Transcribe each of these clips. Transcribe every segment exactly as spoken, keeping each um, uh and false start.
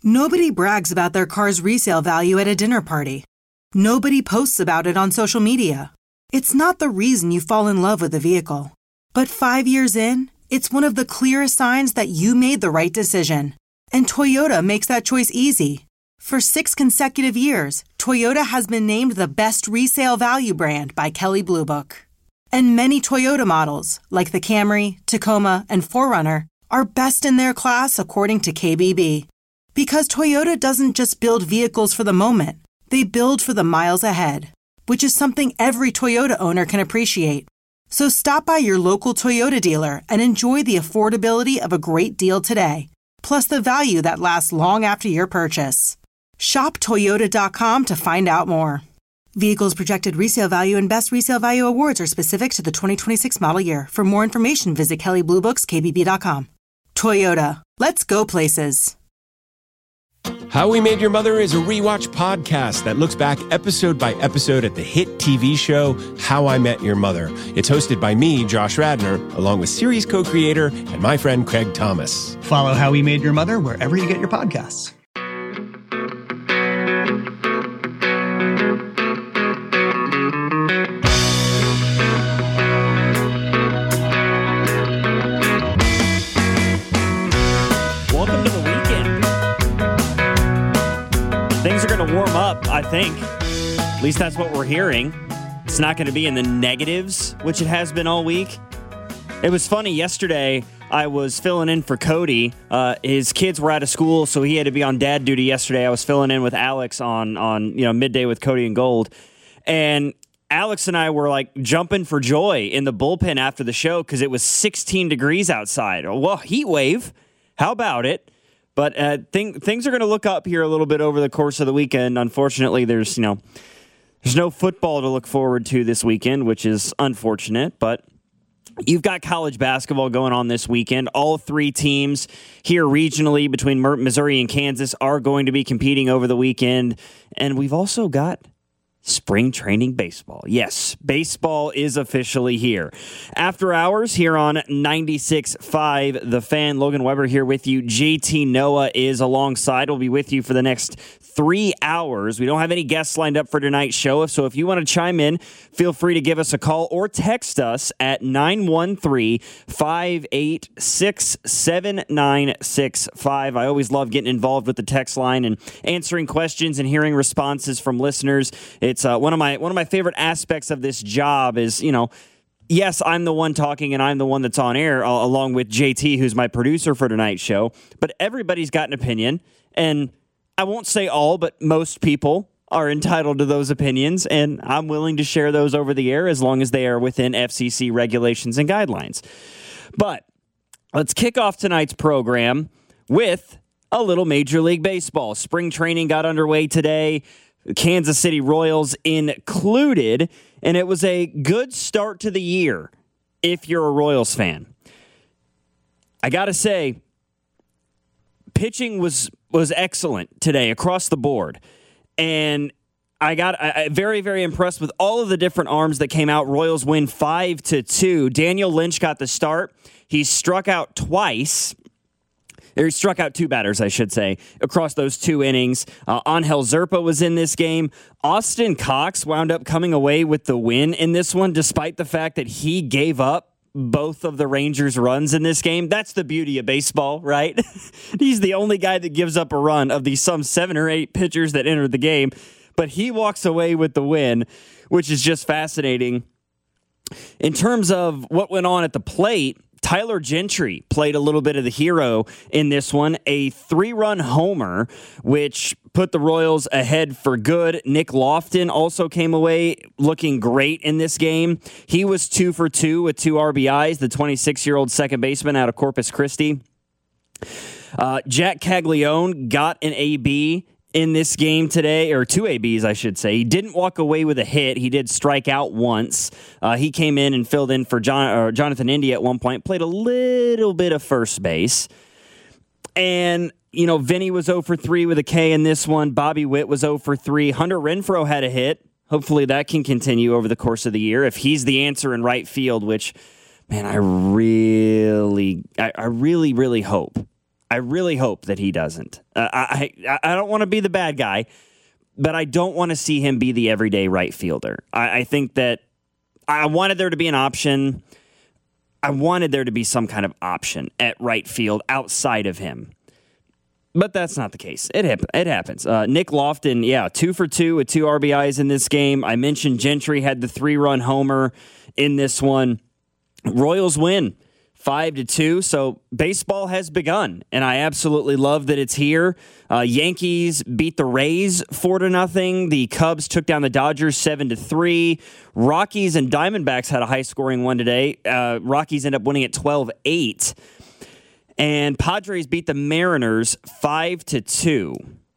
Nobody brags about their car's resale value at a dinner party. Nobody posts about it on social media. It's not the reason you fall in love with a vehicle. But five years in, it's one of the clearest signs that you made the right decision. And Toyota makes that choice easy. For six consecutive years, Toyota has been named the best resale value brand by Kelley Blue Book. And many Toyota models, like the Camry, Tacoma, and four runner, are best in their class according to K B B. Because Toyota doesn't just build vehicles for the moment, they build for the miles ahead, which is something every Toyota owner can appreciate. So stop by your local Toyota dealer and enjoy the affordability of a great deal today, plus the value that lasts long after your purchase. Shop Toyota dot com to find out more. Vehicles projected resale value and best resale value awards are specific to the twenty twenty-six model year. For more information, visit Kelley Blue Books K B B dot com. Toyota. Let's go places. How We Made Your Mother is a rewatch podcast that looks back episode by episode at the hit T V show How I Met Your Mother. It's hosted by me, Josh Radnor, along with series co-creator and my friend Craig Thomas. Follow How We Made Your Mother wherever you get your podcasts. Things are going to warm up, I think. At least that's what we're hearing. It's not going to be in the negatives, which it has been all week. It was funny. Yesterday, I was filling in for Cody. Uh, his kids were out of school, so he had to be on dad duty yesterday. I was filling in with Alex on, on you know midday with Cody and Gold. And Alex and I were like jumping for joy in the bullpen after the show because it was sixteen degrees outside. Well, heat wave. How about it? But uh, thing, things are going to look up here a little bit over the course of the weekend. Unfortunately, there's you know there's no football to look forward to this weekend, which is unfortunate. But you've got college basketball going on this weekend. All three teams here regionally between Missouri and Kansas are going to be competing over the weekend. And we've also got spring training baseball. Yes, baseball is officially here. After hours here on ninety-six point five The Fan. Logan Weber here with you. J T Noah is alongside. We'll be with you for the next three hours. We don't have any guests lined up for tonight's show, so if you want to chime in, feel free to give us a call or text us at nine one three, five eight six, seven nine six five. I always love getting involved with the text line and answering questions and hearing responses from listeners. It's uh, one of my one of my favorite aspects of this job is, you know, yes, I'm the one talking and I'm the one that's on air, uh, along with J T, who's my producer for tonight's show. But everybody's got an opinion, and I won't say all, but most people are entitled to those opinions, and I'm willing to share those over the air as long as they are within F C C regulations and guidelines. But let's kick off tonight's program with a little Major League Baseball. Spring training got underway today, Kansas City Royals included, and it was a good start to the year if you're a Royals fan. I got to say, pitching was was excellent today across the board. And I got I, I very, very impressed with all of the different arms that came out. Royals win five to two. Daniel Lynch got the start. He struck out twice. Or he struck out two batters, I should say, across those two innings. Uh, Angel Zerpa was in this game. Austin Cox wound up coming away with the win in this one, despite the fact that he gave up both of the Rangers' runs in this game. That's the beauty of baseball, right? He's the only guy that gives up a run of the some seven or eight pitchers that entered the game, but he walks away with the win, which is just fascinating. In terms of what went on at the plate, Tyler Gentry played a little bit of the hero in this one, a three-run homer, which put the Royals ahead for good. Nick Lofton also came away looking great in this game. He was two for two with two R B Is, the twenty-six-year-old second baseman out of Corpus Christi. Uh, Jack Caglione got an A B in this game today, or two A Bs, I should say. He didn't walk away with a hit. He did strike out once. Uh, he came in and filled in for John, or Jonathan India at one point, played a little bit of first base. And, you know, Vinny was zero for three with a K in this one. Bobby Witt was zero for three. Hunter Renfroe had a hit. Hopefully that can continue over the course of the year if he's the answer in right field, which, man, I really, I, I really, really hope. I really hope that he doesn't. Uh, I, I I don't want to be the bad guy, but I don't want to see him be the everyday right fielder. I, I think that I wanted there to be an option. I wanted there to be some kind of option at right field outside of him. But that's not the case. It, hap- it happens. Uh, Nick Lofton, yeah, two for two with two R B Is in this game. I mentioned Gentry had the three-run homer in this one. Royals win five to two, so baseball has begun, and I absolutely love that it's here. Uh, Yankees beat the Rays four to nothing. The Cubs took down the Dodgers seven to three. Rockies and Diamondbacks had a high-scoring one today. Uh, Rockies end up winning at twelve eight. And Padres beat the Mariners five to two.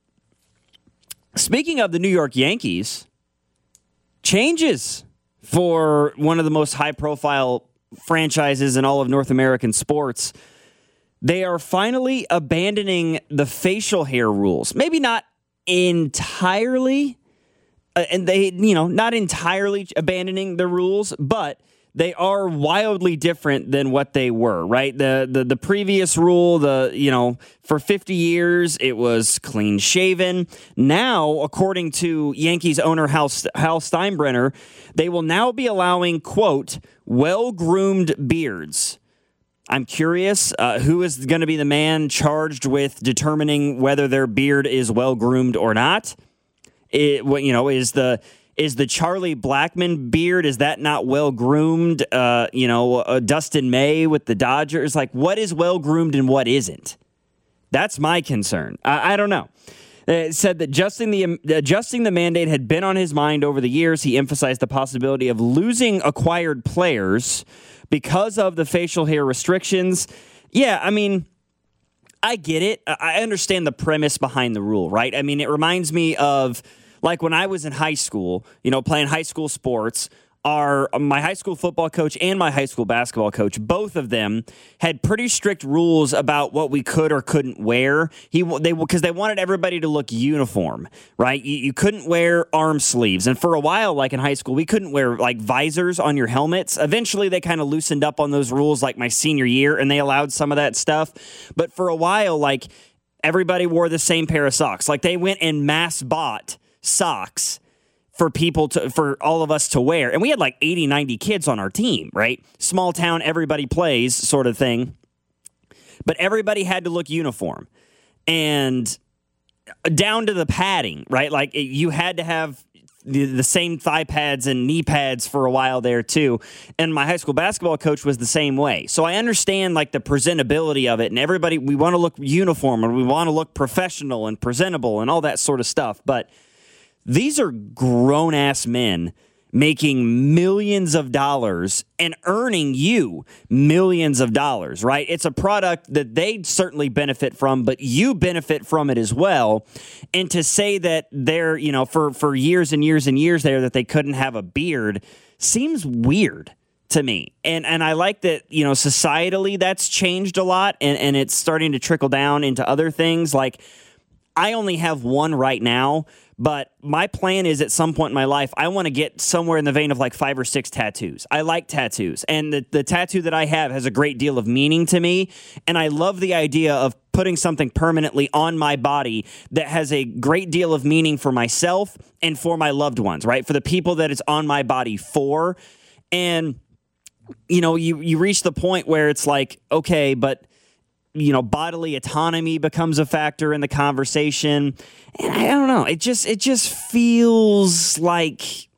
Speaking of the New York Yankees, changes for one of the most high-profile franchises in all of North American sports. They are finally abandoning the facial hair rules. Maybe not entirely, uh, and they, you know, not entirely abandoning the rules, but they are wildly different than what they were, right? The, the the previous rule, the you know, for fifty years, it was clean shaven. Now, according to Yankees owner Hal, Hal Steinbrenner, they will now be allowing, quote, well-groomed beards. I'm curious, uh, who is going to be the man charged with determining whether their beard is well-groomed or not? It, you know, is the... Is the Charlie Blackmon beard, is that not well-groomed? Uh, you know, uh, Dustin May with the Dodgers. Like, what is well-groomed and what isn't? That's my concern. I, I don't know. It said that adjusting the, um, adjusting the mandate had been on his mind over the years. He emphasized the possibility of losing acquired players because of the facial hair restrictions. Yeah, I mean, I get it. I understand the premise behind the rule, right? I mean, it reminds me of... Like when I was in high school, you know, playing high school sports, our my high school football coach and my high school basketball coach, both of them had pretty strict rules about what we could or couldn't wear. He they because they wanted everybody to look uniform, right? You, you couldn't wear arm sleeves, and for a while, like in high school, we couldn't wear like visors on your helmets. Eventually, they kind of loosened up on those rules, like my senior year, and they allowed some of that stuff. But for a while, like everybody wore the same pair of socks. Like they went and mass bought socks for people to, for all of us to wear. And we had like eighty, ninety kids on our team, right? Small town, everybody plays sort of thing. But everybody had to look uniform. And down to the padding, right? Like it, you had to have the, the same thigh pads and knee pads for a while there too. And my high school basketball coach was the same way. So I understand like the presentability of it, and everybody, we want to look uniform and we want to look professional and presentable and all that sort of stuff. But these are grown-ass men making millions of dollars and earning you millions of dollars, right? It's a product that they certainly benefit from, but you benefit from it as well. And to say that they're, you know, for, for years and years and years there that they couldn't have a beard seems weird to me. And and I like that, you know, societally that's changed a lot, and, and it's starting to trickle down into other things. Like, I only have one right now, but my plan is at some point in my life, I want to get somewhere in the vein of like five or six tattoos. I like tattoos, and the, the tattoo that I have has a great deal of meaning to me, and I love the idea of putting something permanently on my body that has a great deal of meaning for myself and for my loved ones, right? For the people that it's on my body for. And, you know, you, you reach the point where it's like, okay, but you know, bodily autonomy becomes a factor in the conversation. And I don't know. It just it just feels like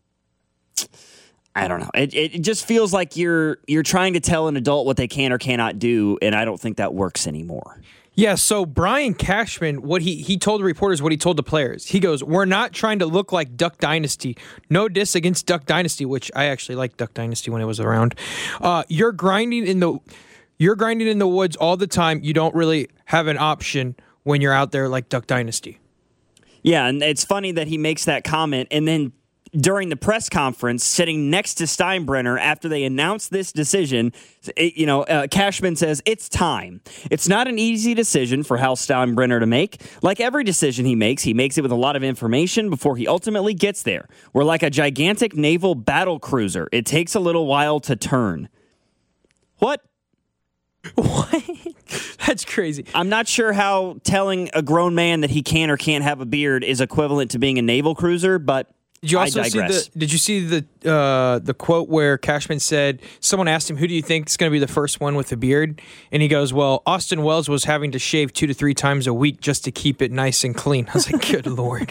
I don't know. It it just feels like you're you're trying to tell an adult what they can or cannot do, and I don't think that works anymore. Yeah, so Brian Cashman, what he, he told the reporters, what he told the players. He goes, we're not trying to look like Duck Dynasty. No diss against Duck Dynasty, which I actually liked Duck Dynasty when it was around. Uh, you're grinding in the... You're grinding in the woods all the time. You don't really have an option when you're out there like Duck Dynasty. Yeah, and it's funny that he makes that comment, and then during the press conference, sitting next to Steinbrenner after they announced this decision, it, you know, uh, Cashman says, it's time. It's not an easy decision for Hal Steinbrenner to make. Like every decision he makes, he makes it with a lot of information before he ultimately gets there. We're like a gigantic naval battle cruiser. It takes a little while to turn. What? What? That's crazy. I'm not sure how telling a grown man that he can or can't have a beard is equivalent to being a naval cruiser, but Did you also I see digress. the? Did you see the uh, the quote where Cashman said someone asked him, "Who do you think is going to be the first one with a beard?" And he goes, "Well, Austin Wells was having to shave two to three times a week just to keep it nice and clean." I was like, "Good lord."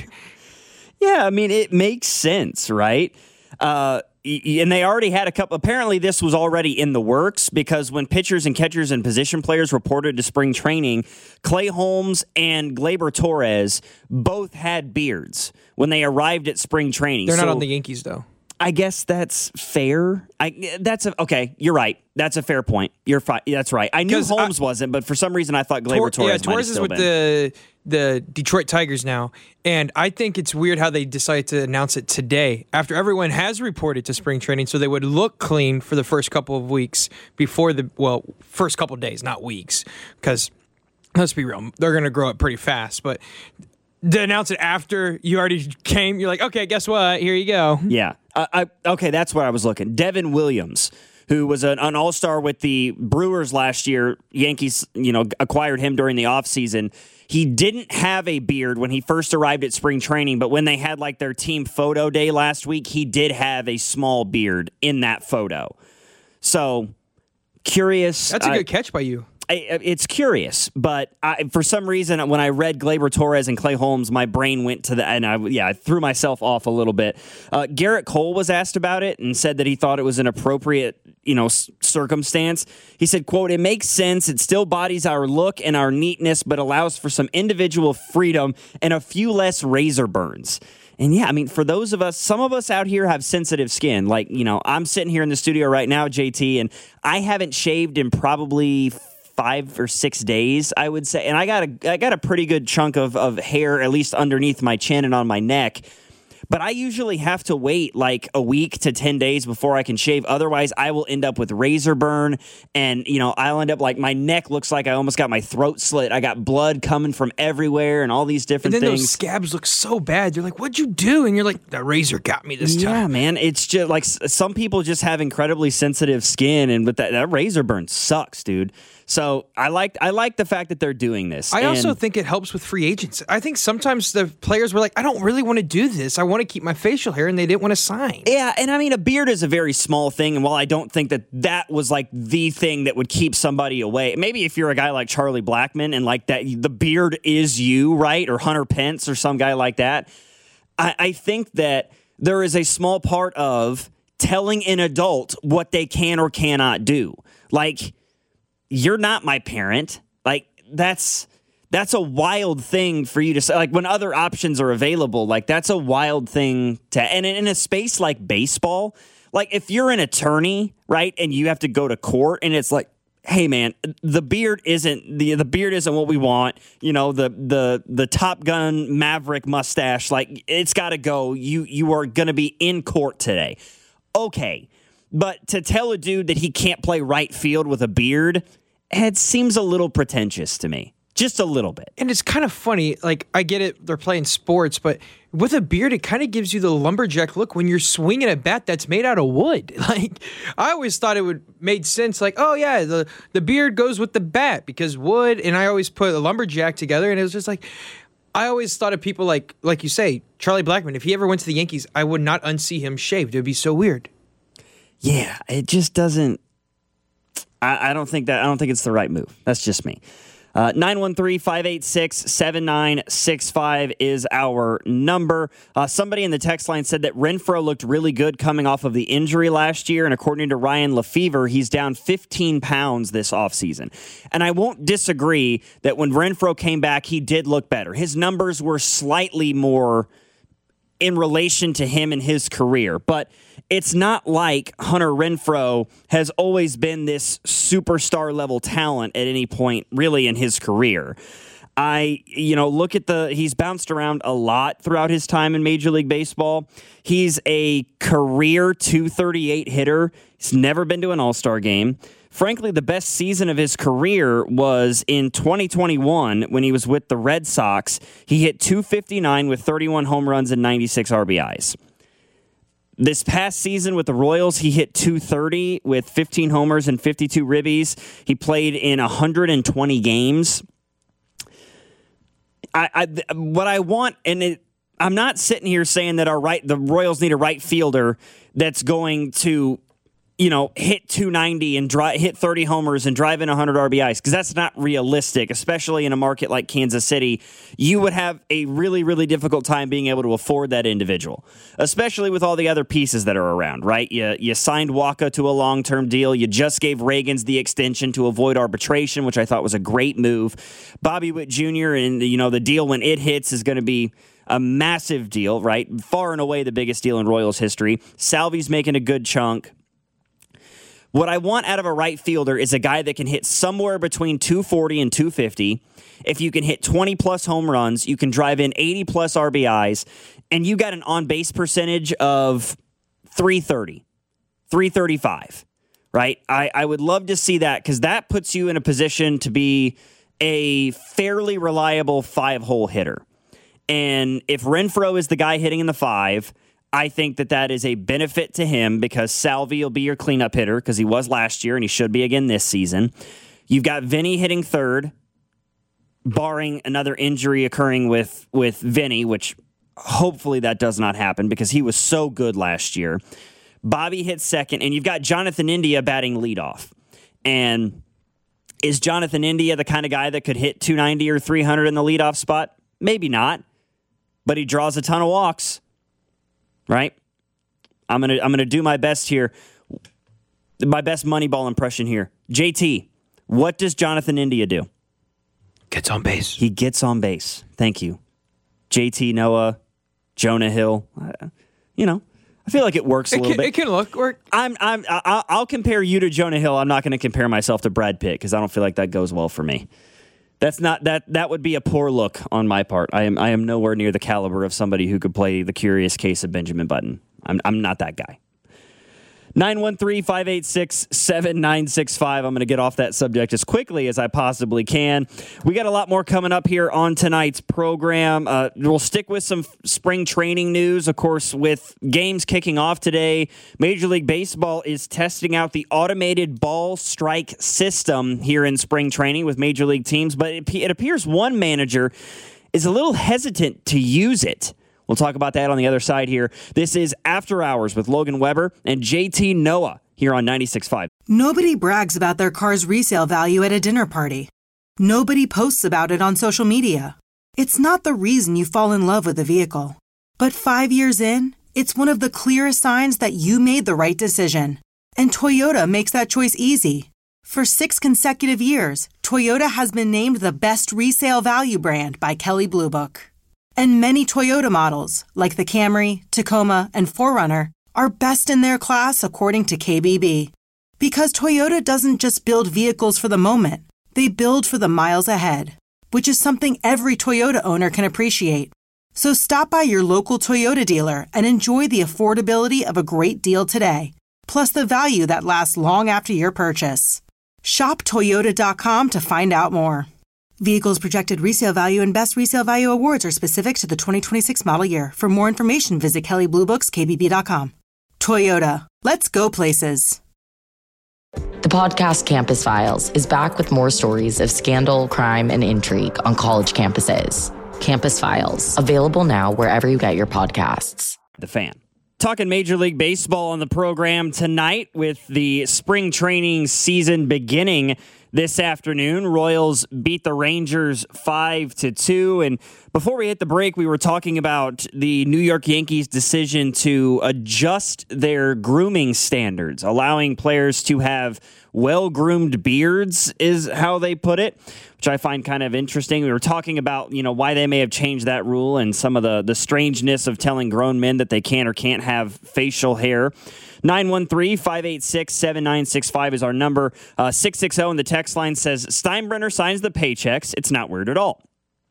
Yeah, I mean, it makes sense, right? Uh, y- and they already had a couple. Apparently, this was already in the works because when pitchers and catchers and position players reported to spring training, Clay Holmes and Gleyber Torres both had beards when they arrived at spring training. They're so not on the Yankees, though. I guess that's fair. I that's a, okay. You're right. That's a fair point. You're fi- That's right. I knew 'Cause Holmes I- wasn't, but for some reason I thought Gleyber Tor- Torres yeah, might have Torres is still with been. the the Detroit Tigers now, and I think it's weird how they decided to announce it today after everyone has reported to spring training, so they would look clean for the first couple of weeks before the well, first couple of days, not weeks, because let's be real, they're going to grow up pretty fast, but. To announce it after you already came, you're like, okay, guess what? Here you go. Yeah. Uh, I, okay, that's where I was looking. Devin Williams, who was an, an all-star with the Brewers last year. Yankees, you know, acquired him during the offseason. He didn't have a beard when he first arrived at spring training, but when they had like their team photo day last week, he did have a small beard in that photo. So, curious. That's a I- good catch by you. I, it's curious, but I, for some reason, when I read Gleyber Torres and Clay Holmes, my brain went to the, and I, yeah, I threw myself off a little bit. Uh, Garrett Cole was asked about it and said that he thought it was an appropriate, you know, s- circumstance. He said, quote, "It makes sense. It still bodies our look and our neatness, but allows for some individual freedom and a few less razor burns." And yeah, I mean, for those of us, some of us out here have sensitive skin. Like, you know, I'm sitting here in the studio right now, J T, and I haven't shaved in probably five or six days, I would say. And I got a I got a pretty good chunk of, of hair, at least underneath my chin and on my neck. But I usually have to wait like a week to ten days before I can shave. Otherwise, I will end up with razor burn. And, you know, I'll end up like my neck looks like I almost got my throat slit. I got blood coming from everywhere and all these different And then things. those scabs look so bad. You're like, what'd you do? And you're like, the razor got me this time. Yeah, man. It's just like s- some people just have incredibly sensitive skin. And with that, that razor burn sucks, dude. So I like I like the fact that they're doing this. I also And- think it helps with free agents. I think sometimes the players were like, I don't really want to do this. I want to keep my facial hair, and they didn't want to sign. Yeah, and I mean, a beard is a very small thing, and while I don't think that that was like the thing that would keep somebody away, maybe if you're a guy like Charlie Blackmon and like that, the beard is you, right? Or Hunter Pence or some guy like that. I, I think that there is a small part of telling an adult what they can or cannot do. Like, you're not my parent. Like, that's... That's a wild thing for you to say. Like, when other options are available, like, that's a wild thing to... And in a space like baseball, like, if you're an attorney, right, and you have to go to court, and it's like, hey, man, the beard isn't... The, the beard isn't what we want. You know, the the the Top Gun Maverick mustache, like, it's got to go. You, you are going to be in court today. Okay. But to tell a dude that he can't play right field with a beard, it seems a little pretentious to me. Just a little bit. And it's kind of funny. Like, I get it, they're playing sports, but with a beard, it kind of gives you the lumberjack look when you're swinging a bat that's made out of wood. Like, I always thought it would made sense. Like, oh yeah, the the beard goes with the bat because wood. And I always put a lumberjack together, and it was just like, I always thought of people like, like you say, Charlie Blackmon. If he ever went to the Yankees, I would not unsee him shaved. It would be so weird. Yeah, it just doesn't. I, I don't think that. I don't think it's the right move. That's just me. Uh, nine one three, five eight six, seven nine six five is our number. Uh, somebody in the text line said that Renfroe looked really good coming off of the injury last year, and according to Ryan Lefevre, he's down fifteen pounds this offseason. And I won't disagree that when Renfroe came back, he did look better. His numbers were slightly more in relation to him and his career. But it's not like Hunter Renfroe has always been this superstar level talent at any point really in his career. I, you know, look at the, he's bounced around a lot throughout his time in Major League Baseball. He's a career two thirty-eight hitter. He's never been to an All-Star game. Frankly, the best season of his career was in twenty twenty-one when he was with the Red Sox. He hit two fifty-nine with thirty-one home runs and ninety-six R B Is. This past season with the Royals, he hit two thirty with fifteen homers and fifty-two ribbies. He played in one hundred twenty games. I, I what I want, and it, I'm not sitting here saying that our right the Royals need a right fielder that's going to, you know, hit two ninety and dri- hit thirty homers and drive in one hundred R B Is, because that's not realistic, especially in a market like Kansas City. You would have a really, really difficult time being able to afford that individual, especially with all the other pieces that are around, right? You, you signed Waka to a long-term deal. You just gave Reagans the extension to avoid arbitration, which I thought was a great move. Bobby Witt Junior, and, you know, the deal when it hits is going to be a massive deal, right? Far and away the biggest deal in Royals history. Salvy's making a good chunk. What I want out of a right fielder is a guy that can hit somewhere between two forty and two fifty. If you can hit twenty-plus home runs, you can drive in eighty-plus R B Is, and you got an on-base percentage of three thirty, three thirty-five, right? I, I would love to see that, because that puts you in a position to be a fairly reliable five-hole hitter. And if Renfroe is the guy hitting in the five, I think that that is a benefit to him, because Salvy will be your cleanup hitter, because he was last year and he should be again this season. You've got Vinny hitting third, barring another injury occurring with, with Vinny, which hopefully that does not happen, because he was so good last year. Bobby hits second, and you've got Jonathan India batting leadoff. And is Jonathan India the kind of guy that could hit two ninety or three hundred in the leadoff spot? Maybe not, but he draws a ton of walks. Right? I'm gonna I'm gonna do my best here. My best Moneyball impression here. J T, what does Jonathan India do? Gets on base. He gets on base. Thank you. J T, Noah, Jonah Hill. Uh, you know, I feel like it works a it little can, bit. It can look work. I'm I'm I'll, I'll compare you to Jonah Hill. I'm not going to compare myself to Brad Pitt, because I don't feel like that goes well for me. That's not that that would be a poor look on my part. I am I am nowhere near the caliber of somebody who could play The Curious Case of Benjamin Button. I'm I'm not that guy. nine one three, five eight six, seven nine six five. I'm going to get off that subject as quickly as I possibly can. We got a lot more coming up here on tonight's program. Uh, we'll stick with some spring training news, of course, with games kicking off today. Major League Baseball is testing out the automated ball strike system here in spring training with major league teams, but it, it appears one manager is a little hesitant to use it. We'll talk about that on the other side here. This is After Hours with Logan Weber and J T Noah here on ninety-six point five. Nobody brags about their car's resale value at a dinner party. Nobody posts about it on social media. It's not the reason you fall in love with a vehicle. But five years in, it's one of the clearest signs that you made the right decision. And Toyota makes that choice easy. For six consecutive years, Toyota has been named the best resale value brand by Kelley Blue Book. And many Toyota models, like the Camry, Tacoma, and four runner, are best in their class according to K B B. Because Toyota doesn't just build vehicles for the moment, they build for the miles ahead, which is something every Toyota owner can appreciate. So stop by your local Toyota dealer and enjoy the affordability of a great deal today, plus the value that lasts long after your purchase. Shop Toyota dot com to find out more. Vehicles projected resale value and best resale value awards are specific to the twenty twenty-six model year. For more information, visit Kelley Blue Books K B B dot com. Toyota. Let's go places. The podcast Campus Files is back with more stories of scandal, crime, and intrigue on college campuses. Campus Files, available now wherever you get your podcasts. The Fan. Talking Major League Baseball on the program tonight with the spring training season beginning this afternoon. Royals beat the Rangers five to two. And before we hit the break, we were talking about the New York Yankees' decision to adjust their grooming standards, allowing players to have well-groomed beards, is how they put it, which I find kind of interesting. We were talking about, you know, why they may have changed that rule and some of the, the strangeness of telling grown men that they can or can't have facial hair. nine one three, five eight six, seven nine six five is our number. Uh, six six zero in the text line says, Steinbrenner signs the paychecks. It's not weird at all.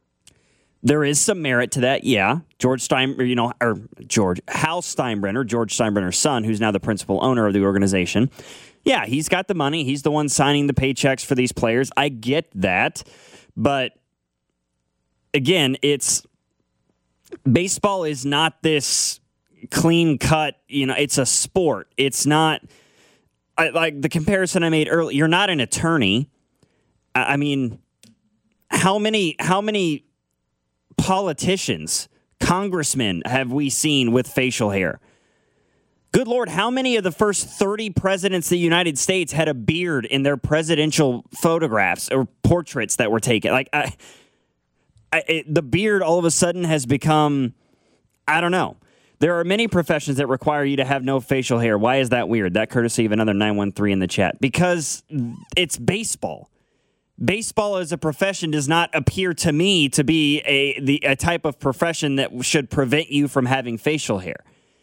There is some merit to that, yeah. George Stein, you know, or George, Hal Steinbrenner, George Steinbrenner's son, who's now the principal owner of the organization. Yeah, he's got the money. He's the one signing the paychecks for these players. I get that. But again, it's baseball is not this clean cut. You know, it's a sport. It's not I, like the comparison I made earlier. You're not an attorney. I, I mean, how many how many politicians, congressmen have we seen with facial hair? Good Lord, how many of the first thirty presidents of the United States had a beard in their presidential photographs or portraits that were taken? Like, I, I, it, the beard all of a sudden has become, I don't know. There are many professions that require you to have no facial hair. Why is that weird? That courtesy of another nine one three in the chat. Because it's baseball. Baseball as a profession does not appear to me to be a the a type of profession that should prevent you from having facial hair.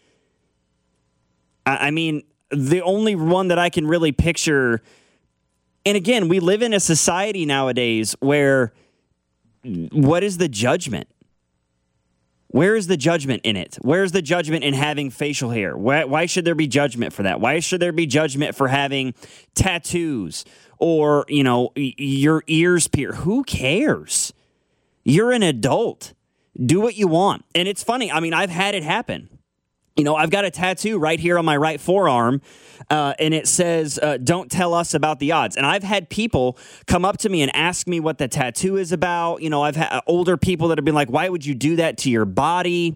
I mean, the only one that I can really picture, and again, we live in a society nowadays where what is the judgment? Where is the judgment in it? Where's the judgment in having facial hair? Why, why should there be judgment for that? Why should there be judgment for having tattoos or, you know, your ears pierced? Who cares? You're an adult. Do what you want. And it's funny. I mean, I've had it happen. You know, I've got a tattoo right here on my right forearm, uh, and it says, uh, don't tell us about the odds. And I've had people come up to me and ask me what the tattoo is about. You know, I've had older people that have been like, why would you do that to your body?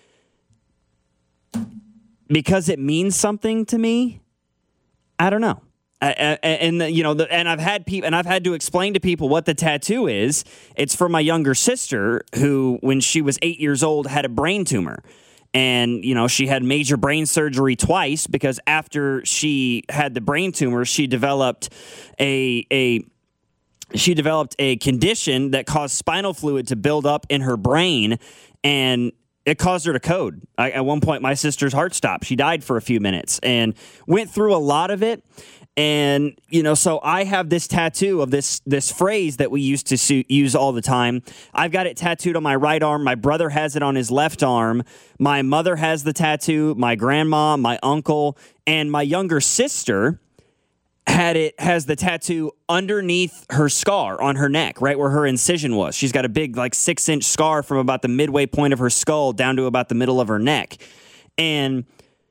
Because it means something to me? I don't know. I, I, and, the, you know, the, and I've had people, and I've had to explain to people what the tattoo is. It's for my younger sister who, when she was eight years old, had a brain tumor. And, you know, she had major brain surgery twice because after she had the brain tumor, she developed a a she developed a condition that caused spinal fluid to build up in her brain, and it caused her to code. I, at one point, my sister's heart stopped. She died for a few minutes and went through a lot of it. And, you know, so I have this tattoo of this this phrase that we used to su- use all the time. I've got it tattooed on my right arm. My brother has it on his left arm. My mother has the tattoo. My grandma, my uncle, and my younger sister had it has the tattoo underneath her scar on her neck, right where her incision was. She's got a big, like, six-inch scar from about the midway point of her skull down to about the middle of her neck. And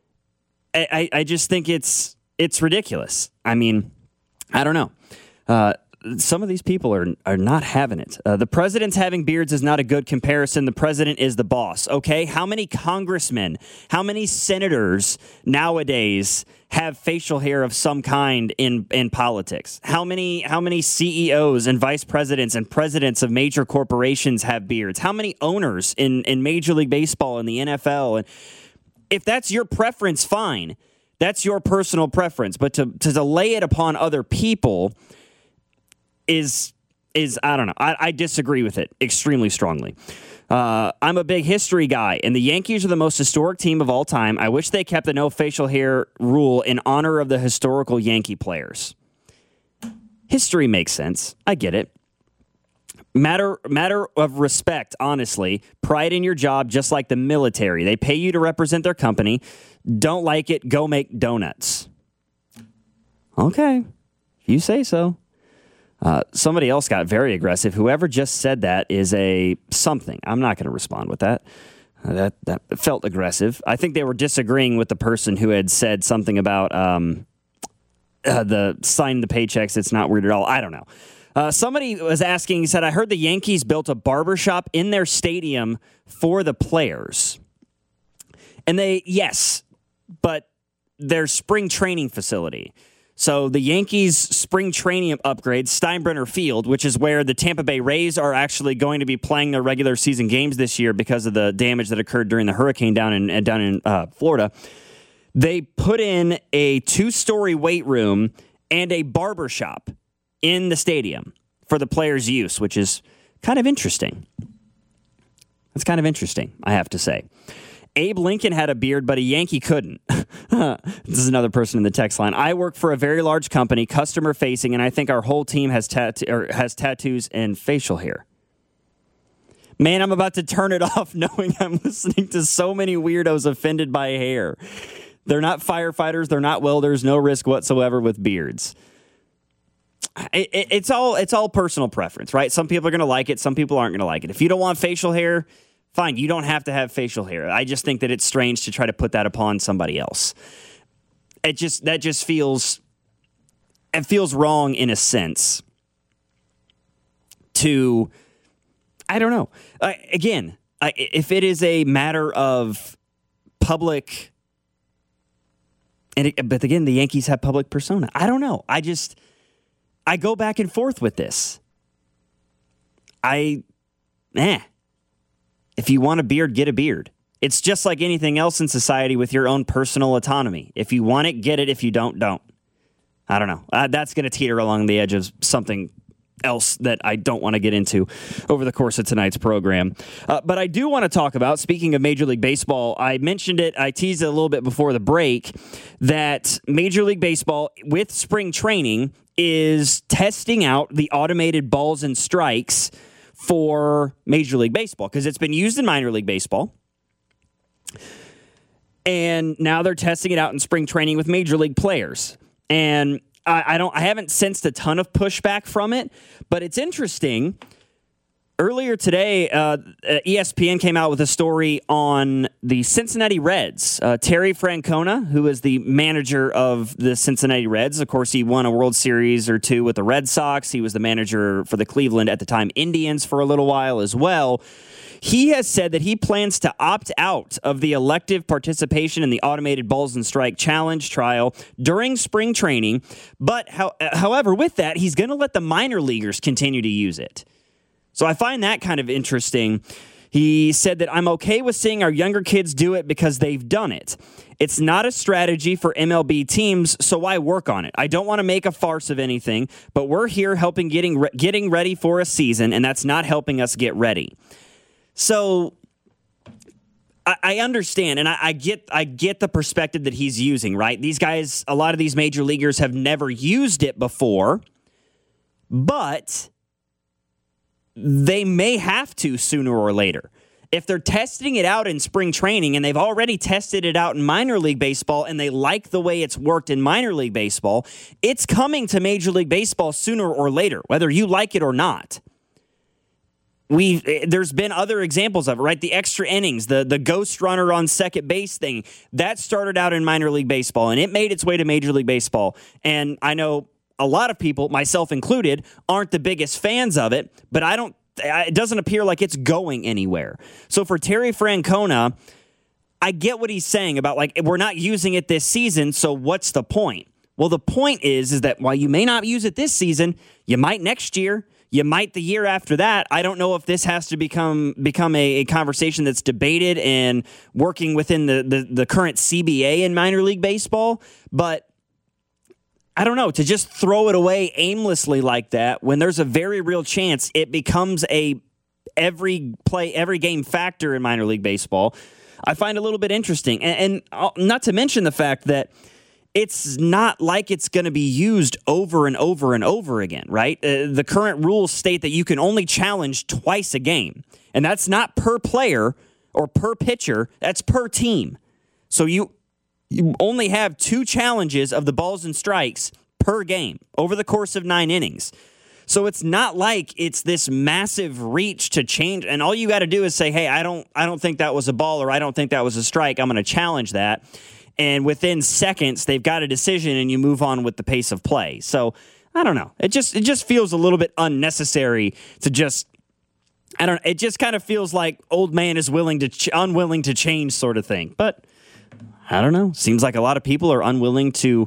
I, I just think it's... It's ridiculous. I mean, I don't know. Uh, some of these people are are not having it. Uh, the president's having beards is not a good comparison. The president is the boss. Okay, how many congressmen, how many senators nowadays have facial hair of some kind in in politics? How many how many C E Os and vice presidents and presidents of major corporations have beards? How many owners in in Major League Baseball and the N F L? And if that's your preference, fine. That's your personal preference, but to, to lay it upon other people is, is I don't know. I, I disagree with it extremely strongly. Uh, I'm a big history guy, and the Yankees are the most historic team of all time. I wish they kept the no facial hair rule in honor of the historical Yankee players. History makes sense. I get it. Matter matter of respect, honestly. Pride in your job, just like the military. They pay you to represent their company. Don't like it, go make donuts. Okay, if you say so. Uh, somebody else got very aggressive. Whoever just said that is a something. I'm not going to respond with that. Uh, that that felt aggressive. I think they were disagreeing with the person who had said something about um, uh, the sign the paychecks. It's not weird at all. I don't know. Uh, somebody was asking, he said, I heard the Yankees built a barbershop in their stadium for the players. And they, yes, but their spring training facility. So the Yankees' spring training upgrade, Steinbrenner Field, which is where the Tampa Bay Rays are actually going to be playing their regular season games this year because of the damage that occurred during the hurricane down in down in uh, Florida. They put in a two-story weight room and a barbershop in the stadium for the players' use, which is kind of interesting. That's kind of interesting, I have to say. Abe Lincoln had a beard, but a Yankee couldn't. This is another person in the text line. I work for a very large company, customer-facing, and I think our whole team has, tat- or has tattoos and facial hair. Man, I'm about to turn it off knowing I'm listening to so many weirdos offended by hair. They're not firefighters. They're not welders. No risk whatsoever with beards. It, it, it's all it's all personal preference, right? Some people are going to like it. Some people aren't going to like it. If you don't want facial hair, Fine, you don't have to have facial hair. I just think that it's strange to try to put that upon somebody else. It just that just feels it feels wrong in a sense. To I don't know. Uh, again, I, if it is a matter of public, and it, but again, the Yankees have public persona. I don't know. I just I go back and forth with this. I, eh. If you want a beard, get a beard. It's just like anything else in society with your own personal autonomy. If you want it, get it. If you don't, don't. I don't know. Uh, that's going to teeter along the edge of something else that I don't want to get into over the course of tonight's program. Uh, but I do want to talk about, speaking of Major League Baseball, I mentioned it, I teased it a little bit before the break, that Major League Baseball, with spring training, is testing out the automated balls and strikes for Major League Baseball, because it's been used in minor league baseball. And now they're testing it out in spring training with major league players. And I, I don't I haven't sensed a ton of pushback from it, but it's interesting. Earlier today, uh, E S P N came out with a story on the Cincinnati Reds. Uh, Terry Francona, who is the manager of the Cincinnati Reds. Of course, he won a World Series or two with the Red Sox. He was the manager for the Cleveland, at the time, Indians for a little while as well. He has said that he plans to opt out of the elective participation in the automated balls and strike challenge trial during spring training. But, how, however, with that, he's going to let the minor leaguers continue to use it. So I find that kind of interesting. He said that I'm okay with seeing our younger kids do it because they've done it. It's not a strategy for M L B teams, so why work on it? I don't want to make a farce of anything, but we're here helping getting re- getting ready for a season, and that's not helping us get ready. So I, I understand, and I, I get I get the perspective that he's using, right? These guys, a lot of these major leaguers have never used it before, but they may have to sooner or later. If they're testing it out in spring training and they've already tested it out in minor league baseball and they like the way it's worked in minor league baseball, it's coming to Major League Baseball sooner or later, whether you like it or not. We there's been other examples of it, right? The extra innings, the, the ghost runner on second base thing, that started out in minor league baseball and it made its way to Major League Baseball. And I know a lot of people, myself included, aren't the biggest fans of it, but I don't. It doesn't appear like it's going anywhere. So for Terry Francona, I get what he's saying about, like, we're not using it this season, so what's the point? Well, the point is, is that while you may not use it this season, you might next year, you might the year after that. I don't know if this has to become become a, a conversation that's debated and working within the, the, the current C B A in minor league baseball, but I don't know, to just throw it away aimlessly like that when there's a very real chance it becomes a every play, every game factor in minor league baseball, I find a little bit interesting. And, and not to mention the fact that it's not like it's going to be used over and over and over again, right? Uh, the current rules state that you can only challenge twice a game. And that's not per player or per pitcher, that's per team. So you... You only have two challenges of the balls and strikes per game over the course of nine innings. So it's not like it's this massive reach to change. And all you got to do is say, hey, I don't I don't think that was a ball or I don't think that was a strike. I'm going to challenge that. And within seconds, they've got a decision and you move on with the pace of play. So I don't know. It just it just feels a little bit unnecessary to just, I don't know. It just kind of feels like old man is willing to ch- unwilling to change sort of thing. But I don't know. Seems like a lot of people are unwilling to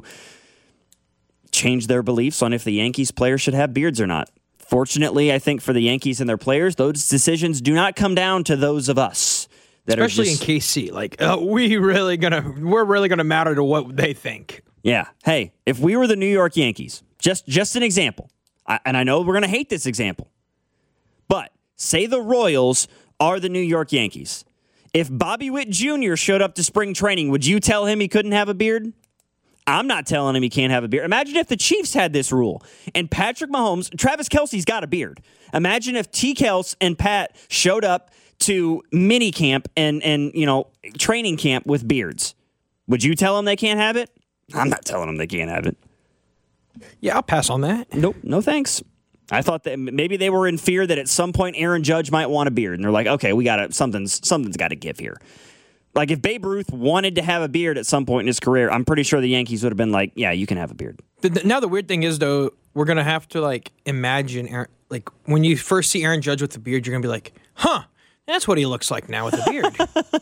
change their beliefs on if the Yankees players should have beards or not. Fortunately, I think for the Yankees and their players, those decisions do not come down to those of us. That Especially are just, in K C. Like, uh, we really gonna, we're really going to matter to what they think. Yeah. Hey, if we were the New York Yankees, just, just an example, I, and I know we're going to hate this example, but say the Royals are the New York Yankees. If Bobby Witt Junior showed up to spring training, would you tell him he couldn't have a beard? I'm not telling him he can't have a beard. Imagine if the Chiefs had this rule and Patrick Mahomes, Travis Kelce's got a beard. Imagine if T. Kels and Pat showed up to mini camp and, and, you know, training camp with beards. Would you tell them they can't have it? I'm not telling them they can't have it. Yeah, I'll pass on that. Nope. No thanks. I thought that maybe they were in fear that at some point Aaron Judge might want a beard, and they're like, okay, we got to something's something's got to give here. Like if Babe Ruth wanted to have a beard at some point in his career, I'm pretty sure the Yankees would have been like, yeah, you can have a beard. The, the, now the weird thing is though, we're gonna have to like imagine Aaron, like when you first see Aaron Judge with the beard, you're gonna be like, huh, that's what he looks like now with a beard.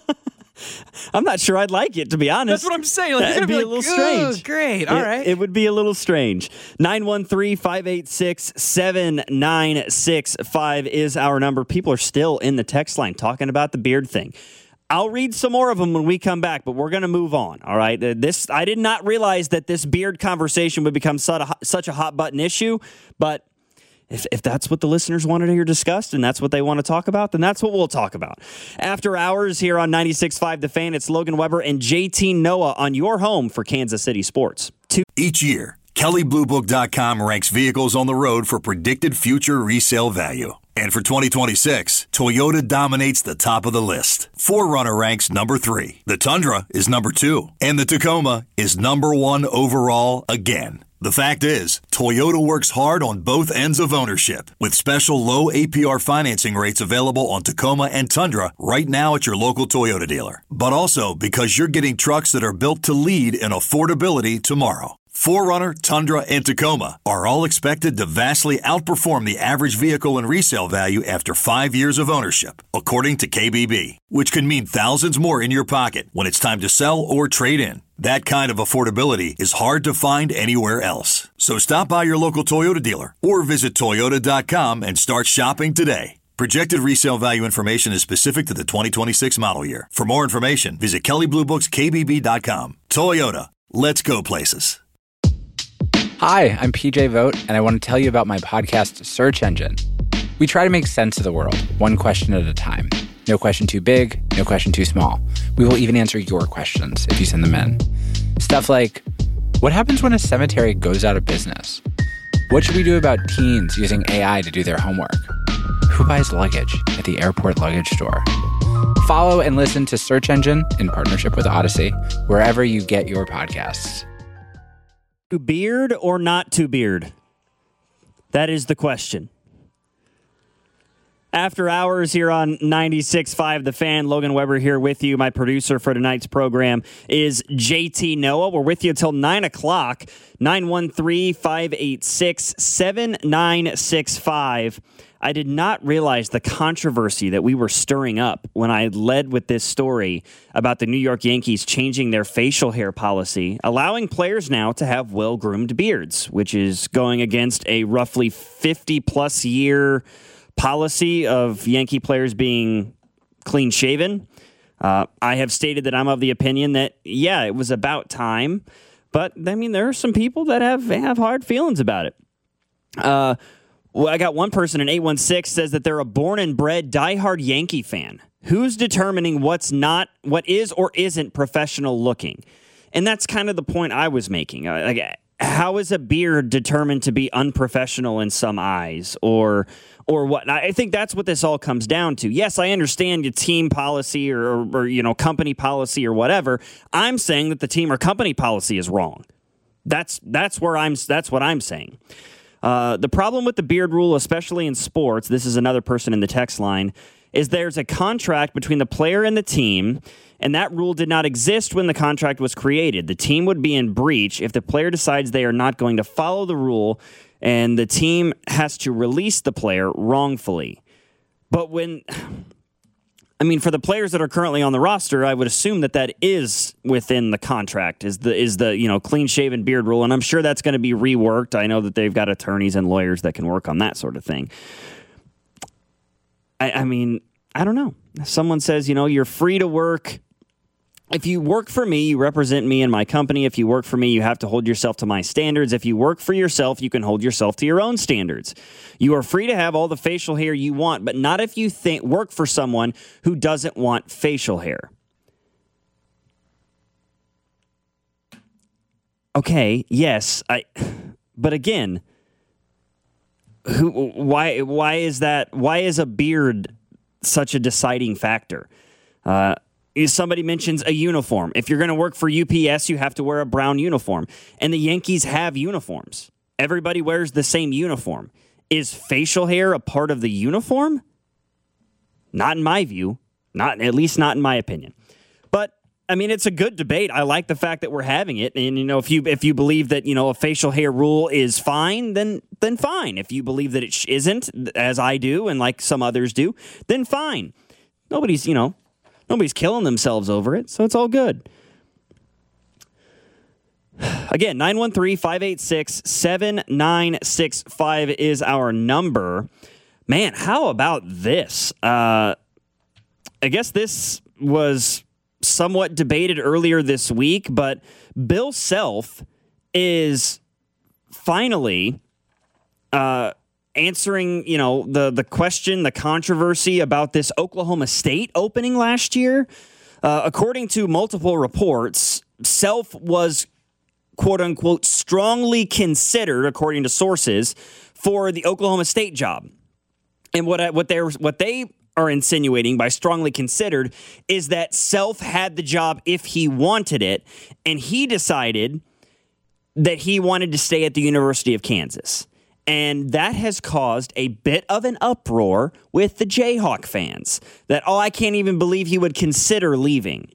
I'm not sure I'd like it, to be honest. That's what I'm saying. Like, That'd be, be be like, a little strange. Great, all it, right. It would be a little strange. nine one three, five eight six, seven nine six five is our number. People are still in the text line talking about the beard thing. I'll read some more of them when we come back, but we're going to move on, all right? This I did not realize that this beard conversation would become such a, such a hot-button issue, but If, if that's what the listeners wanted to hear discussed and that's what they want to talk about, then that's what we'll talk about. After hours here on ninety-six point five The Fan, it's Logan Weber and J T Noah on your home for Kansas City sports. Two- Each year, Kelley Blue Book dot com ranks vehicles on the road for predicted future resale value. And for twenty twenty-six, Toyota dominates the top of the list. four runner ranks number three. The Tundra is number two. And the Tacoma is number one overall again. The fact is, Toyota works hard on both ends of ownership with special low A P R financing rates available on Tacoma and Tundra right now at your local Toyota dealer. But also because you're getting trucks that are built to lead in affordability tomorrow. four runner, Tundra, and Tacoma are all expected to vastly outperform the average vehicle in resale value after five years of ownership, according to K B B, which can mean thousands more in your pocket when it's time to sell or trade in. That kind of affordability is hard to find anywhere else. So stop by your local Toyota dealer or visit Toyota dot com and start shopping today. Projected resale value information is specific to the twenty twenty-six model year. For more information, visit Kelley Blue Books K B B dot com. Toyota, let's go places. Hi, I'm P J Vogt, and I want to tell you about my podcast, Search Engine. We try to make sense of the world, one question at a time. No question too big, no question too small. We will even answer your questions if you send them in. Stuff like, what happens when a cemetery goes out of business? What should we do about teens using A I to do their homework? Who buys luggage at the airport luggage store? Follow and listen to Search Engine in partnership with Odyssey, wherever you get your podcasts. To beard or not to beard? That is the question. After hours here on ninety-six point five The Fan, Logan Weber here with you. My producer for tonight's program is J T Noah. We're with you until nine o'clock. nine one three, five eight six, seven nine six five. I did not realize the controversy that we were stirring up when I led with this story about the New York Yankees changing their facial hair policy, allowing players now to have well-groomed beards, which is going against a roughly fifty-plus year policy of Yankee players being clean-shaven. Uh, I have stated that I'm of the opinion that, yeah, it was about time, but, I mean, there are some people that have, have hard feelings about it. Uh, well, I got one person in eight one six says that they're a born and bred diehard Yankee fan. Who's determining what's not, what is or isn't professional looking? And that's kind of the point I was making. Uh, like, how is a beard determined to be unprofessional in some eyes, or or what? I think that's what this all comes down to. Yes, I understand your team policy or, or, or you know company policy or whatever. I'm saying that the team or company policy is wrong. That's that's where I'm. That's what I'm saying. Uh, the problem with the beard rule, especially in sports, this is another person in the text line, is there's a contract between the player and the team, and that rule did not exist when the contract was created. The team would be in breach if the player decides they are not going to follow the rule, and the team has to release the player wrongfully. But when, I mean, for the players that are currently on the roster, I would assume that that is within the contract, is the is the you know clean-shaven beard rule, and I'm sure that's going to be reworked. I know that they've got attorneys and lawyers that can work on that sort of thing. I, I mean, I don't know. Someone says, you know, you're free to work. If you work for me, you represent me and my company. If you work for me, you have to hold yourself to my standards. If you work for yourself, you can hold yourself to your own standards. You are free to have all the facial hair you want, but not if you think work for someone who doesn't want facial hair. Okay, yes, I. But again, who? Why? Why is that? Why is a beard such a deciding factor? Uh, Somebody mentions a uniform. If you're going to work for U P S, you have to wear a brown uniform. And the Yankees have uniforms. Everybody wears the same uniform. Is facial hair a part of the uniform? Not in my view. Not at least not in my opinion. But I mean, it's a good debate. I like the fact that we're having it. And you know, if you if you believe that you know a facial hair rule is fine, then then fine. If you believe that it isn't, as I do, and like some others do, then fine. Nobody's you know nobody's killing themselves over it, so it's all good. Again, nine one three, five eight six, seven nine six five is our number. Man, how about this? Uh, I guess this was somewhat debated earlier this week, but Bill Self is finally uh, answering, you know, the, the question, the controversy about this Oklahoma State opening last year. Uh, according to multiple reports, Self was quote-unquote strongly considered, according to sources, for the Oklahoma State job. And what I, what they what they are insinuating by strongly considered is that Self had the job if he wanted it, and he decided that he wanted to stay at the University of Kansas. And that has caused a bit of an uproar with the Jayhawk fans that, oh, I can't even believe he would consider leaving.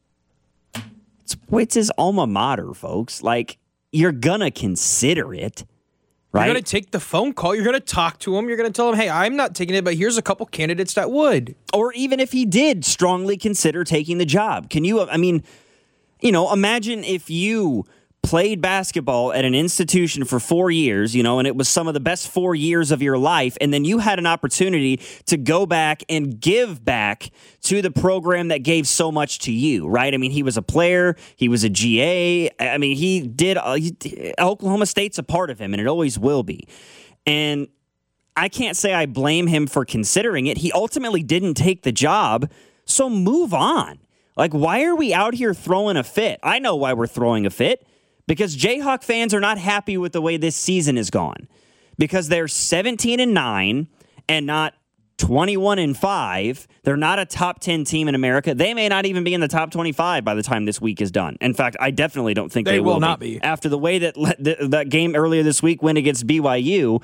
It's, it's his alma mater, folks. Like, you're going to consider it, right? You're going to take the phone call. You're going to talk to him. You're going to tell him, hey, I'm not taking it, but here's a couple candidates that would. Or even if he did strongly consider taking the job. Can you, I mean, you know, imagine if you played basketball at an institution for four years, you know, and it was some of the best four years of your life, and then you had an opportunity to go back and give back to the program that gave so much to you, right? I mean, he was a player, he was a G A, I mean, he did, uh, he, Oklahoma State's a part of him, and it always will be. And I can't say I blame him for considering it. He ultimately didn't take the job, so move on. Like, why are we out here throwing a fit? I know why we're throwing a fit. Because Jayhawk fans are not happy with the way this season has gone. Because they're seventeen and nine and not twenty-one and five. They're not a top ten team in America. They may not even be in the top twenty-five by the time this week is done. In fact, I definitely don't think they, they will, will not be. be. After the way that the, that game earlier this week went against B Y U,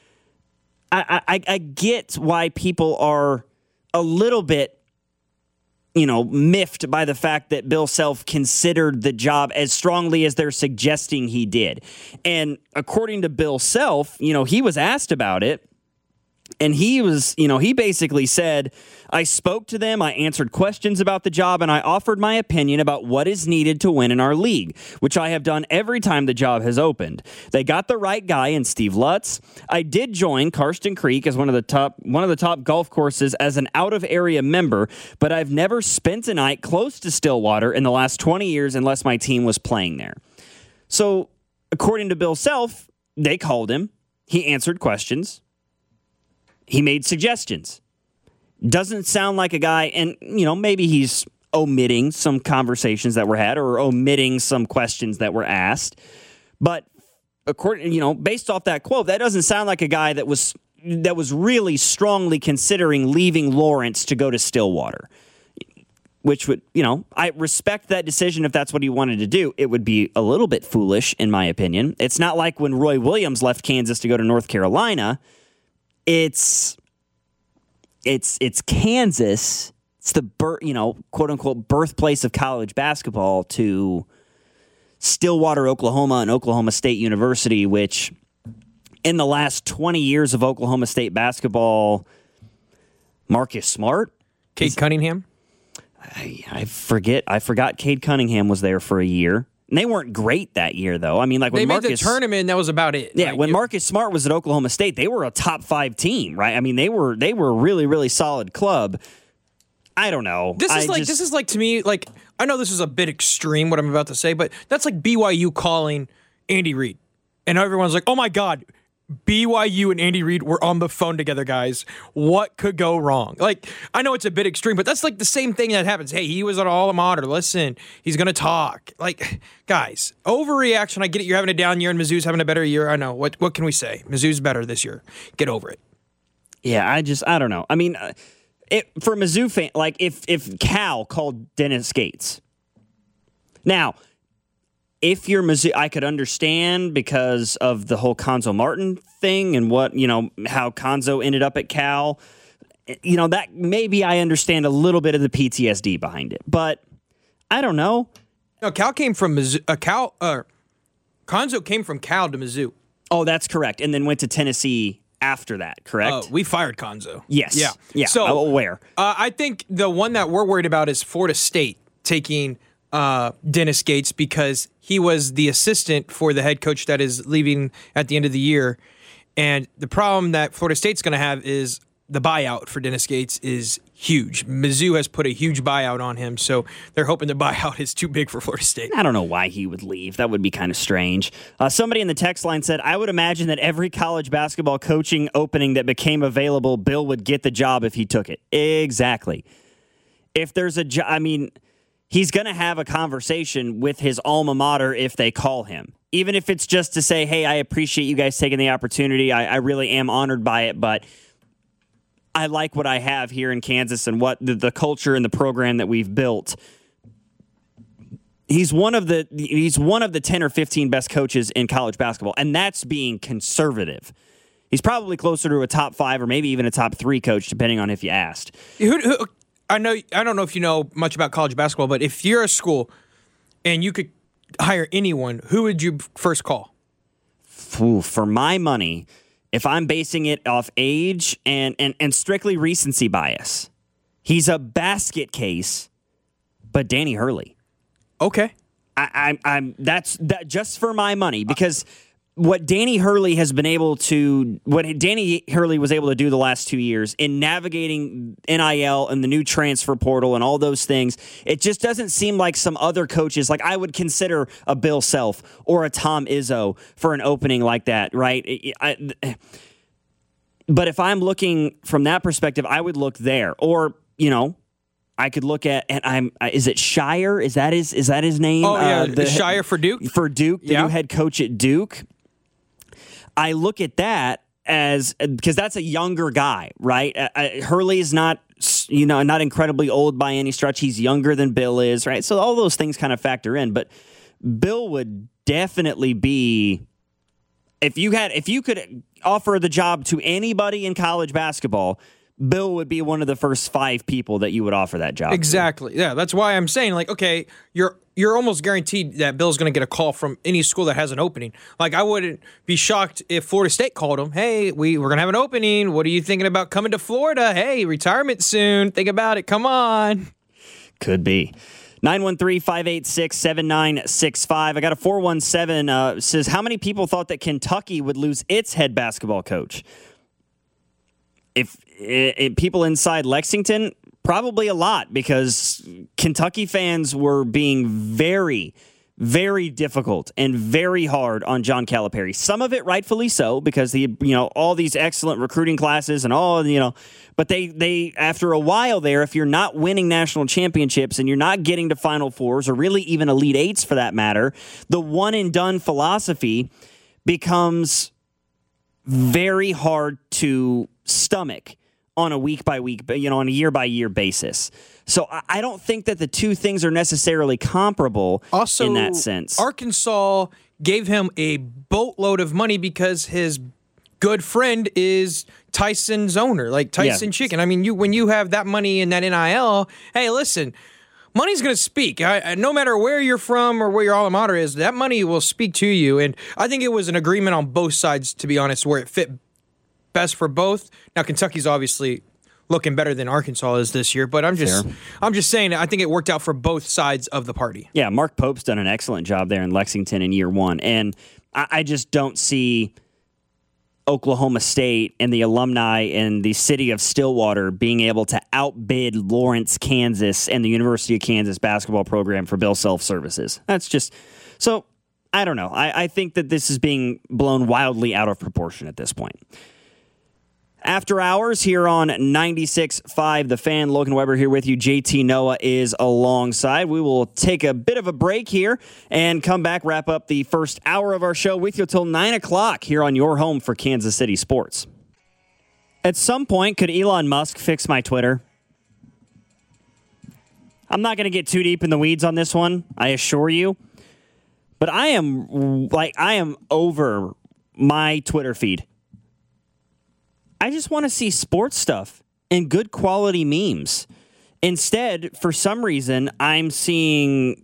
I, I, I get why people are a little bit, you know, miffed by the fact that Bill Self considered the job as strongly as they're suggesting he did. And according to Bill Self, you know, he was asked about it. And he was, you know, he basically said, I spoke to them, I answered questions about the job, and I offered my opinion about what is needed to win in our league, which I have done every time the job has opened. They got the right guy in Steve Lutz. I did join Karsten Creek as one of the top one of the top golf courses as an out-of-area member, but I've never spent a night close to Stillwater in the last twenty years unless my team was playing there. So, according to Bill Self, they called him. He answered questions. He made suggestions. Doesn't sound like a guy, and, you know, maybe he's omitting some conversations that were had or omitting some questions that were asked. But, according, you know, based off that quote, that doesn't sound like a guy that was that was really strongly considering leaving Lawrence to go to Stillwater. Which would, you know, I respect that decision if that's what he wanted to do. It would be a little bit foolish, in my opinion. It's not like when Roy Williams left Kansas to go to North Carolina. It's it's it's Kansas. It's the bir- you know, quote unquote birthplace of college basketball to Stillwater, Oklahoma, and Oklahoma State University, which in the last twenty years of Oklahoma State basketball, Marcus Smart, Cade Cunningham. I, I forget. I forgot Cade Cunningham was there for a year. And they weren't great that year, though. I mean, like when they made Marcus, the tournament, and that was about it. Yeah, like, when it, Marcus Smart was at Oklahoma State, they were a top five team, right? I mean, they were they were a really really solid club. I don't know. This is I like just, this is like to me like I know this is a bit extreme what I'm about to say, but that's like B Y U calling Andy Reid, and everyone's like, "Oh my God, B Y U and Andy Reid were on the phone together, guys. What could go wrong?" Like, I know it's a bit extreme, but that's like the same thing that happens. Hey, he was at alma mater. Listen, he's going to talk. Like, guys, overreaction. I get it. You're having a down year and Mizzou's having a better year. I know. What what can we say? Mizzou's better this year. Get over it. Yeah, I just, I don't know. I mean, uh, it, for a Mizzou fan, like if, if Cal called Dennis Gates. Now, if you're Mizzou, I could understand because of the whole Konzo Martin thing and what, you know, how Konzo ended up at Cal. You know, that maybe I understand a little bit of the P T S D behind it, but I don't know. No, Cal came from Mizzou. Uh, Cal, uh, Konzo came from Cal to Mizzou. Oh, that's correct. And then went to Tennessee after that, correct? Uh, we fired Konzo. Yes. Yeah. Yeah. So, I'm aware. Uh, I think the one that we're worried about is Florida State taking uh, Dennis Gates because he was the assistant for the head coach that is leaving at the end of the year. And the problem that Florida State's going to have is the buyout for Dennis Gates is huge. Mizzou has put a huge buyout on him, so they're hoping the buyout is too big for Florida State. I don't know why he would leave. That would be kind of strange. Uh, somebody in the text line said, I would imagine that every college basketball coaching opening that became available, Bill would get the job if he took it. Exactly. If there's a job, I mean, he's going to have a conversation with his alma mater if they call him. Even if it's just to say, hey, I appreciate you guys taking the opportunity. I, I really am honored by it, but I like what I have here in Kansas and what the, the culture and the program that we've built. He's one of the he's one of the ten or fifteen best coaches in college basketball, and that's being conservative. He's probably closer to a top five or maybe even a top three coach, depending on if you asked. Who, who, I know I don't know if you know much about college basketball, but if you're a school and you could hire anyone, who would you first call? Ooh, for my money, if I'm basing it off age and, and, and strictly recency bias, he's a basket case, but Danny Hurley. Okay. I, I'm I'm that's that just for my money, because what Danny Hurley has been able to, what Danny Hurley was able to do the last two years in navigating N I L and the new transfer portal and all those things, it just doesn't seem like some other coaches, like I would consider a Bill Self or a Tom Izzo for an opening like that, right? I, but if I'm looking from that perspective, I would look there. Or, you know, I could look at, and I'm, is it Shire? Is that his, is that his name? Oh, yeah, uh, the, Shire for Duke? For Duke, the yeah. new head coach at Duke. I look at that as, because that's a younger guy, right? Uh, Hurley is not, you know, not incredibly old by any stretch. He's younger than Bill is, right? So all those things kind of factor in. But Bill would definitely be, if you had, if you could offer the job to anybody in college basketball, Bill would be one of the first five people that you would offer that job. Exactly. To. Yeah, that's why I'm saying, like, okay, you're you're almost guaranteed that Bill's going to get a call from any school that has an opening. Like, I wouldn't be shocked if Florida State called him. Hey, we, we're going to have an opening. What are you thinking about coming to Florida? Hey, retirement soon. Think about it. Come on. Could be. nine one three, five eight six, seven nine six five. I got a four one seven uh, says, how many people thought that Kentucky would lose its head basketball coach? If it, it, people inside Lexington, probably a lot, because Kentucky fans were being very, very difficult and very hard on John Calipari. Some of it rightfully so, because the you know all these excellent recruiting classes and all you know, but they they after a while there, if you're not winning national championships and you're not getting to Final Fours or really even Elite Eights for that matter, the one and done philosophy becomes very hard to stomach on a week by week, you know, on a year by year basis. So I don't think that the two things are necessarily comparable also, in that sense. Arkansas gave him a boatload of money because his good friend is Tyson's owner, like Tyson yeah. Chicken. I mean, you when you have that money in that N I L, hey, listen, money's going to speak. I, no matter where you're from or where your alma mater is, that money will speak to you. And I think it was an agreement on both sides, to be honest, where it fit best for both. Now, Kentucky's obviously looking better than Arkansas is this year, but I'm just Fair. I'm just saying I think it worked out for both sides of the party. Yeah, Mark Pope's done an excellent job there in Lexington in year one, and I, I just don't see Oklahoma State and the alumni and the city of Stillwater being able to outbid Lawrence, Kansas, and the University of Kansas basketball program for Bill Self services. That's just so. I don't know. I, I think that this is being blown wildly out of proportion at this point. After hours here on ninety-six point five The Fan. Logan Weber here with you. J T Noah is alongside. We will take a bit of a break here and come back, wrap up the first hour of our show with you till nine o'clock here on your home for Kansas City sports. At some point, could Elon Musk fix my Twitter? I'm not going to get too deep in the weeds on this one, I assure you. But I am like I am over my Twitter feed. I just want to see sports stuff and good quality memes. Instead, for some reason, I'm seeing.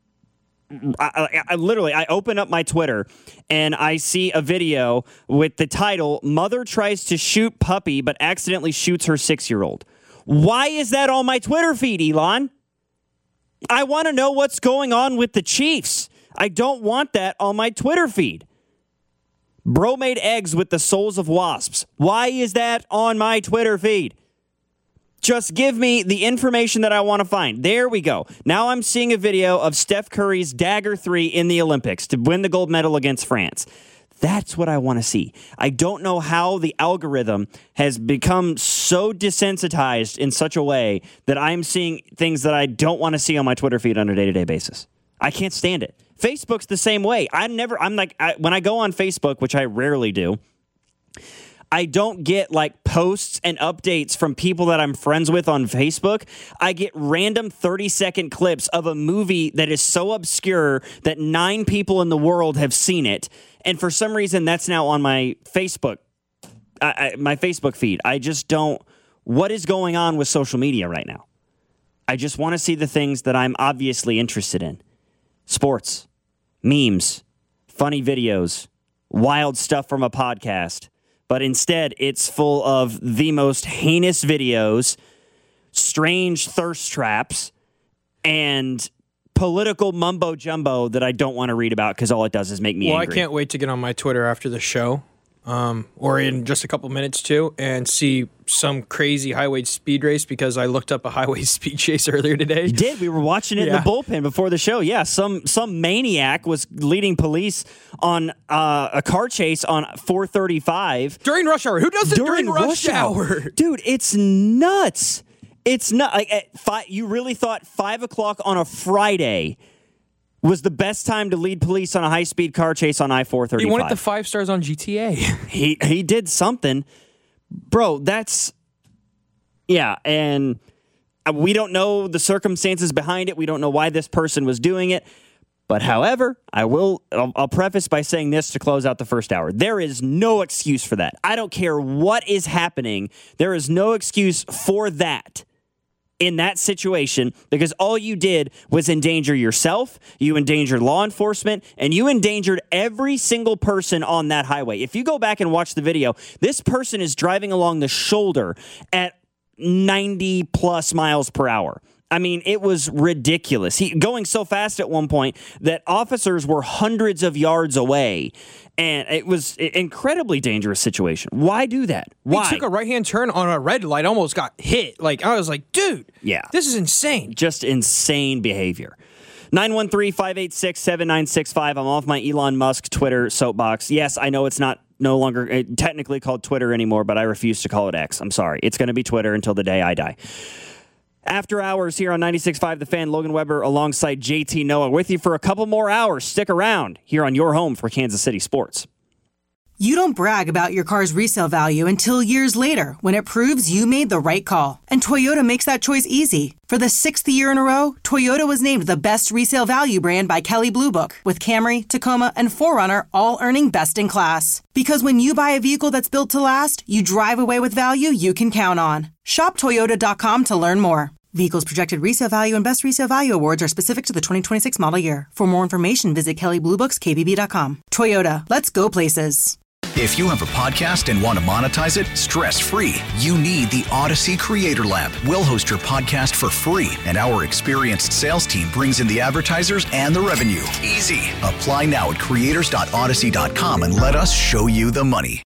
I, I, I literally, I open up my Twitter and I see a video with the title, Mother Tries to Shoot Puppy but Accidentally Shoots Her Six-Year-Old. Why is that on my Twitter feed, Elon? I want to know what's going on with the Chiefs. I don't want that on my Twitter feed. Bro made eggs with the souls of wasps. Why is that on my Twitter feed? Just give me the information that I want to find. There we go. Now I'm seeing a video of Steph Curry's dagger three in the Olympics to win the gold medal against France. That's what I want to see. I don't know how the algorithm has become so desensitized in such a way that I'm seeing things that I don't want to see on my Twitter feed on a day-to-day basis. I can't stand it. Facebook's the same way. I never, I'm like, I, when I go on Facebook, which I rarely do, I don't get like posts and updates from people that I'm friends with on Facebook. I get random thirty second clips of a movie that is so obscure that nine people in the world have seen it. And for some reason, that's now on my Facebook, I, I, my Facebook feed. I just don't, what is going on with social media right now? I just want to see the things that I'm obviously interested in. Sports, memes, funny videos, wild stuff from a podcast. But instead, it's full of the most heinous videos, strange thirst traps, and political mumbo-jumbo that I don't want to read about because all it does is make me well, angry. Well, I can't wait to get on my Twitter after the show, um, or in just a couple minutes, too, and see some crazy highway speed race because I looked up a highway speed chase earlier today. You did? We were watching it yeah. in the bullpen before the show. Yeah, some some maniac was leading police on uh, a car chase on four thirty-five. During rush hour. Who does it during, during rush, rush hour? hour? Dude, it's nuts. It's not like at five, you really thought five o'clock on a Friday was the best time to lead police on a high-speed car chase on I four thirty-five. He wanted the five stars on G T A. he he did something. Bro, that's... Yeah, and we don't know the circumstances behind it. We don't know why this person was doing it. But however, I will, I'll, I'll preface by saying this to close out the first hour. There is no excuse for that. I don't care what is happening. There is no excuse for that in that situation because all you did was endanger yourself, you endangered law enforcement, and you endangered every single person on that highway. If you go back and watch the video, this person is driving along the shoulder at ninety plus miles per hour. I mean, it was ridiculous. He going so fast at one point that officers were hundreds of yards away, and it was an incredibly dangerous situation. Why do that? Why? He took a right-hand turn on a red light, almost got hit. Like, I was like, dude, yeah, this is insane. Just insane behavior. nine one three, five eight six, seven nine six five. I'm off my Elon Musk Twitter soapbox. Yes, I know it's not no longer uh, technically called Twitter anymore, but I refuse to call it X. I'm sorry. It's going to be Twitter until the day I die. After hours here on ninety-six point five The Fan, Logan Weber alongside J T Noah with you for a couple more hours. Stick around here on your home for Kansas City sports. You don't brag about your car's resale value until years later when it proves you made the right call. And Toyota makes that choice easy. For the sixth year in a row, Toyota was named the best resale value brand by Kelley Blue Book, with Camry, Tacoma, and four runner all earning best in class. Because when you buy a vehicle that's built to last, you drive away with value you can count on. Shop Toyota dot com to learn more. Vehicles projected resale value and best resale value awards are specific to the twenty twenty-six model year. For more information, visit Kelley Blue Books K B B dot com. Toyota, let's go places. If you have a podcast and want to monetize it stress-free, you need the Odyssey Creator Lab. We'll host your podcast for free, and our experienced sales team brings in the advertisers and the revenue. Easy. Apply now at creators dot odyssey dot com and let us show you the money.